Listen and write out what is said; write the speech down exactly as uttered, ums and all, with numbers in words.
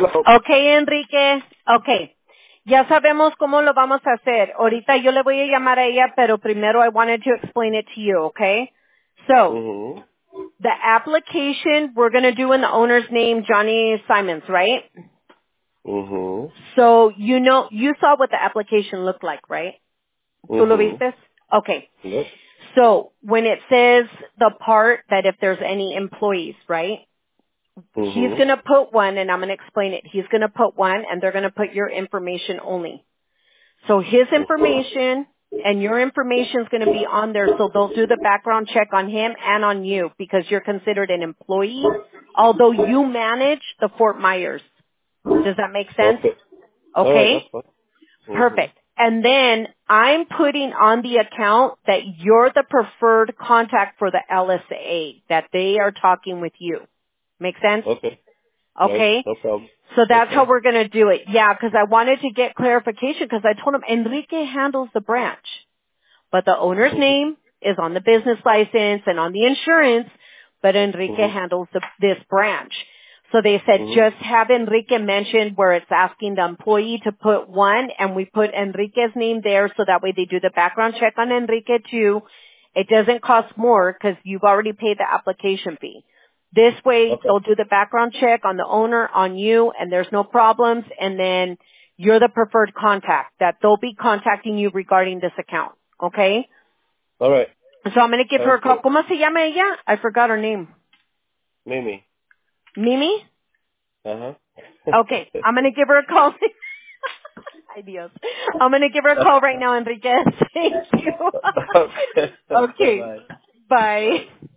Okay, Enrique. Okay. Ya sabemos cómo lo vamos a hacer. Ahorita yo le voy a llamar a ella, pero primero I wanted to explain it to you, okay? So, Mhm. the application we're going to do in the owner's name, Johnny Simons, right? Mhm. So, you know, you saw what the application looked like, right? ¿Tú lo Mhm. viste? Okay. Yep. So, when it says the part that if there's any employees, right? He's Mhm. going to put one, and I'm going to explain it. He's going to put one, and they're going to put your information only. So his information and your information is going to be on there, so they'll do the background check on him and on you because you're considered an employee, although you manage the Fort Myers. Does that make sense? Okay. All right, Okay? that's fine. Mhm. Perfect. And then I'm putting on the account that you're the preferred contact for the L S A, that they are talking with you. Make sense? Okay. Right. Okay? No problem. So That's that's how fine. we're going to do it. Yeah, because I wanted to get clarification because I told him Enrique handles the branch, but the owner's Mhm. name is on the business license and on the insurance, but Enrique Mhm. handles the, this branch. So they said Mhm. just have Enrique mentioned where it's asking the employee to put one, and we put Enrique's name there so that way they do the background check on Enrique too. It doesn't cost more because you've already paid the application fee. This way, Okay. they'll do the background check on the owner, on you, and there's no problems, and then you're the preferred contact that they'll be contacting you regarding this account. Okay? All right. So I'm going to give her Sounds a call. good. ¿Cómo se llama ella? I forgot her name. Mimi. Mimi? Uh huh. Okay. I'm going to give her a call. Ay, Dios. I'm going to give her a call right now, Enrique. Thank you. Okay. Okay. Bye. Bye.